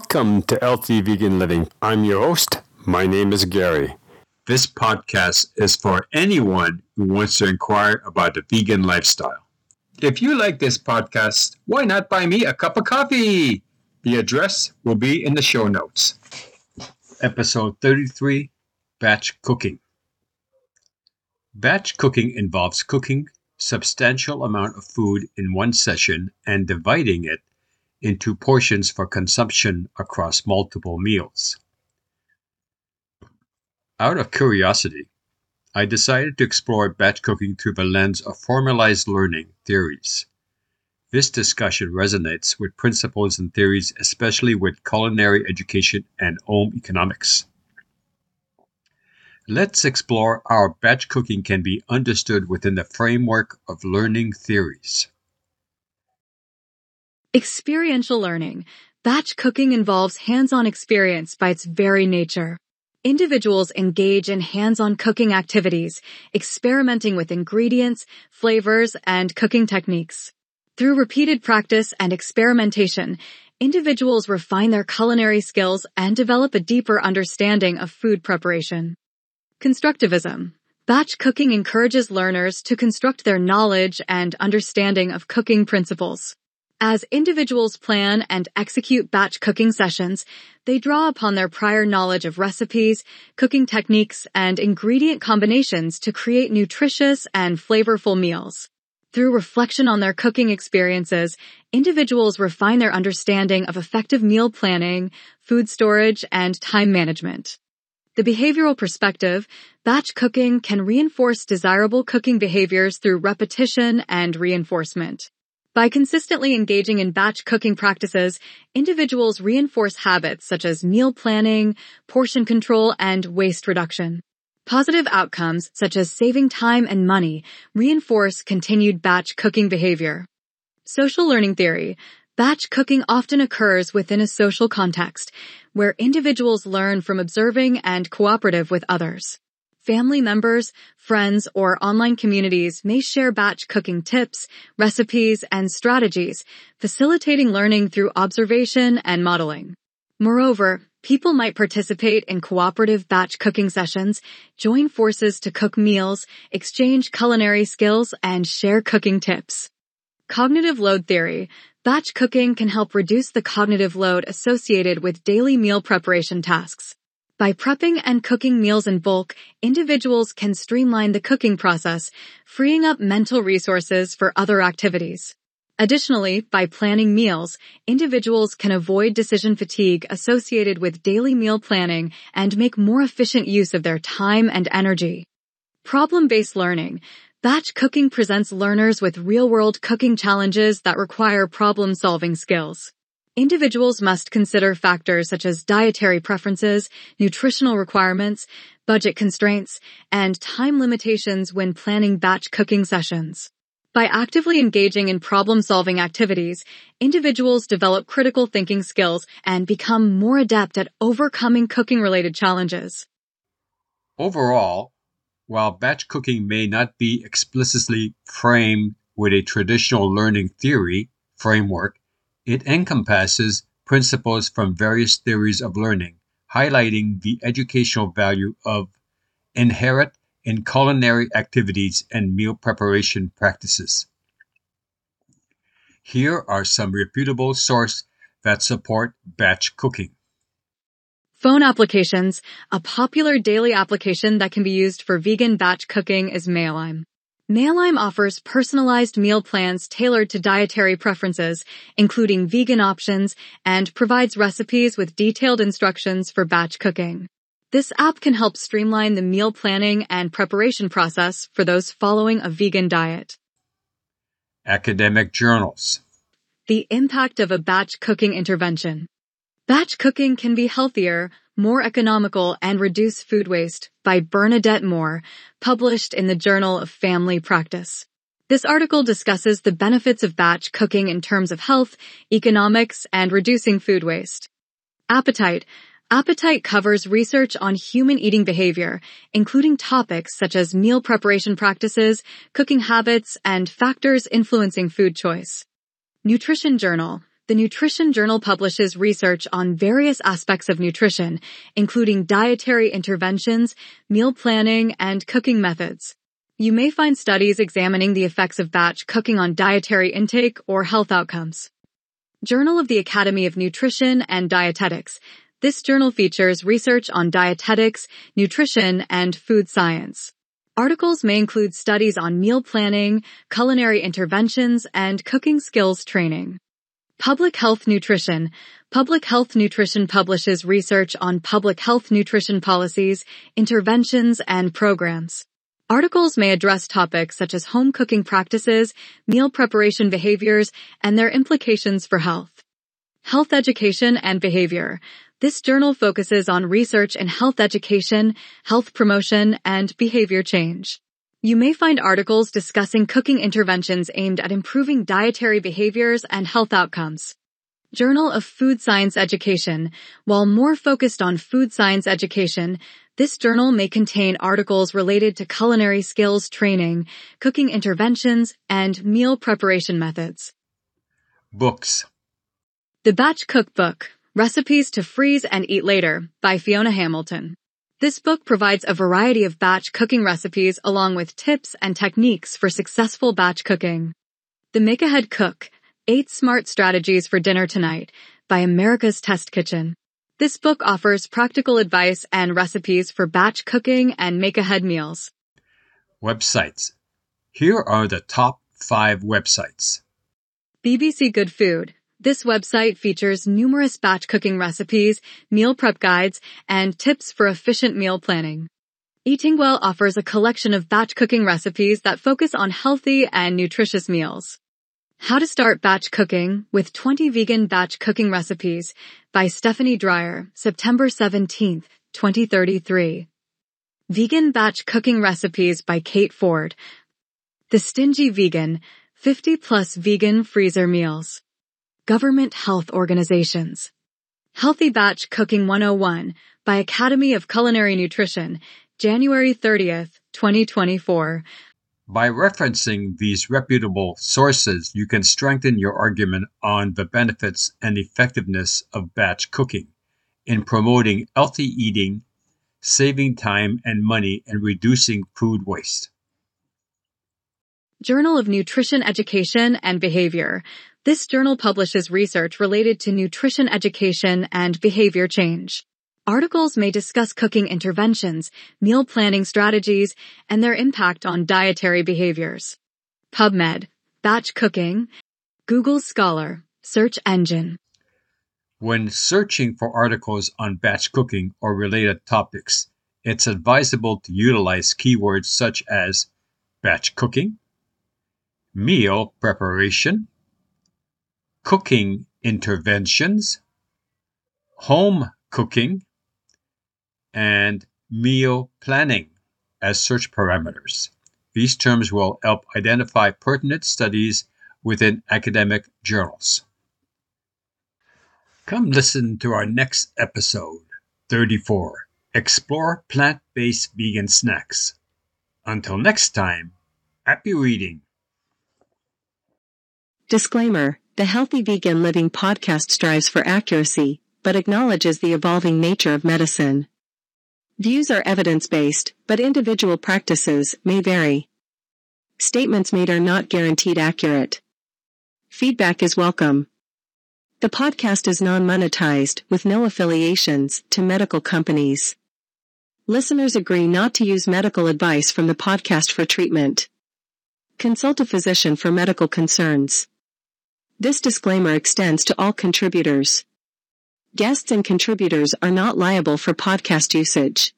Welcome to Healthy Vegan Living. I'm your host. My name is Gary. This podcast is for anyone who wants to inquire about the vegan lifestyle. If you like this podcast, why not buy me a cup of coffee? The address will be in the show notes. Episode 33, Batch Cooking. Batch cooking involves cooking substantial amount of food in one session and dividing it into portions for consumption across multiple meals. Out of curiosity, I decided to explore batch cooking through the lens of formalized learning theories. This discussion resonates with principles and theories, especially with culinary education and home economics. Let's explore how batch cooking can be understood within the framework of learning theories. Experiential learning. Batch cooking involves hands-on experience by its very nature. Individuals engage in hands-on cooking activities, experimenting with ingredients, flavors, and cooking techniques. Through repeated practice and experimentation, individuals refine their culinary skills and develop a deeper understanding of food preparation. Constructivism. Batch cooking encourages learners to construct their knowledge and understanding of cooking principles. As individuals plan and execute batch cooking sessions, they draw upon their prior knowledge of recipes, cooking techniques, and ingredient combinations to create nutritious and flavorful meals. Through reflection on their cooking experiences, individuals refine their understanding of effective meal planning, food storage, and time management. The behavioral perspective, batch cooking can reinforce desirable cooking behaviors through repetition and reinforcement. By consistently engaging in batch cooking practices, individuals reinforce habits such as meal planning, portion control, and waste reduction. Positive outcomes, such as saving time and money, reinforce continued batch cooking behavior. Social learning theory. Batch cooking often occurs within a social context, where individuals learn from observing and cooperative with others. Family members, friends, or online communities may share batch cooking tips, recipes, and strategies, facilitating learning through observation and modeling. Moreover, people might participate in cooperative batch cooking sessions, join forces to cook meals, exchange culinary skills, and share cooking tips. Cognitive load theory. Batch cooking can help reduce the cognitive load associated with daily meal preparation tasks. By prepping and cooking meals in bulk, individuals can streamline the cooking process, freeing up mental resources for other activities. Additionally, by planning meals, individuals can avoid decision fatigue associated with daily meal planning and make more efficient use of their time and energy. Problem-based learning. Batch cooking presents learners with real-world cooking challenges that require problem-solving skills. Individuals must consider factors such as dietary preferences, nutritional requirements, budget constraints, and time limitations when planning batch cooking sessions. By actively engaging in problem-solving activities, individuals develop critical thinking skills and become more adept at overcoming cooking-related challenges. Overall, while batch cooking may not be explicitly framed with a traditional learning theory framework, it encompasses principles from various theories of learning, highlighting the educational value of inherent in culinary activities and meal preparation practices. Here are some reputable sources that support batch cooking. Phone applications. A popular daily application that can be used for vegan batch cooking is Mealime. Mealime offers personalized meal plans tailored to dietary preferences, including vegan options, and provides recipes with detailed instructions for batch cooking. This app can help streamline the meal planning and preparation process for those following a vegan diet. Academic journals. The impact of a batch cooking intervention. Batch cooking can be healthier, more economical, and reduce food waste by Bernadette Moore, published in the Journal of Family Practice. This article discusses the benefits of batch cooking in terms of health, economics, and reducing food waste. Appetite. Appetite covers research on human eating behavior, including topics such as meal preparation practices, cooking habits, and factors influencing food choice. Nutrition Journal. The Nutrition Journal publishes research on various aspects of nutrition, including dietary interventions, meal planning, and cooking methods. You may find studies examining the effects of batch cooking on dietary intake or health outcomes. Journal of the Academy of Nutrition and Dietetics. This journal features research on dietetics, nutrition, and food science. Articles may include studies on meal planning, culinary interventions, and cooking skills training. Public Health Nutrition. Public Health Nutrition publishes research on public health nutrition policies, interventions, and programs. Articles may address topics such as home cooking practices, meal preparation behaviors, and their implications for health. Health Education and Behavior. This journal focuses on research in health education, health promotion, and behavior change. You may find articles discussing cooking interventions aimed at improving dietary behaviors and health outcomes. Journal of Food Science Education. While more focused on food science education, this journal may contain articles related to culinary skills training, cooking interventions, and meal preparation methods. Books. The Batch Cookbook. Recipes to Freeze and Eat Later by Fiona Hamilton. This book provides a variety of batch cooking recipes along with tips and techniques for successful batch cooking. The Make Ahead Cook, 8 Smart Strategies for Dinner Tonight by America's Test Kitchen. This book offers practical advice and recipes for batch cooking and make-ahead meals. Websites. Here are the top 5 websites. BBC Good Food. This website features numerous batch cooking recipes, meal prep guides, and tips for efficient meal planning. Eating Well offers a collection of batch cooking recipes that focus on healthy and nutritious meals. How to Start Batch Cooking with 20 Vegan Batch Cooking Recipes by Stephanie Dreyer, September 17, 2033. Vegan Batch Cooking Recipes by Kate Ford. The Stingy Vegan, 50-plus vegan freezer meals. Government Health Organizations. Healthy Batch Cooking 101 by Academy of Culinary Nutrition, January 30th, 2024. By referencing these reputable sources, you can strengthen your argument on the benefits and effectiveness of batch cooking in promoting healthy eating, saving time and money, and reducing food waste. Journal of Nutrition Education and Behavior. This journal publishes research related to nutrition education and behavior change. Articles may discuss cooking interventions, meal planning strategies, and their impact on dietary behaviors. PubMed, Batch Cooking, Google Scholar, Search Engine. When searching for articles on batch cooking or related topics, it's advisable to utilize keywords such as batch cooking, meal preparation, cooking interventions, home cooking, and meal planning as search parameters. These terms will help identify pertinent studies within academic journals. Come listen to our next episode, 34, Explore Plant-Based Vegan Snacks. Until next time, happy reading. Disclaimer: the Healthy Vegan Living podcast strives for accuracy, but acknowledges the evolving nature of medicine. Views are evidence-based, but individual practices may vary. Statements made are not guaranteed accurate. Feedback is welcome. The podcast is non-monetized, with no affiliations to medical companies. Listeners agree not to use medical advice from the podcast for treatment. Consult a physician for medical concerns. This disclaimer extends to all contributors. Guests and contributors are not liable for podcast usage.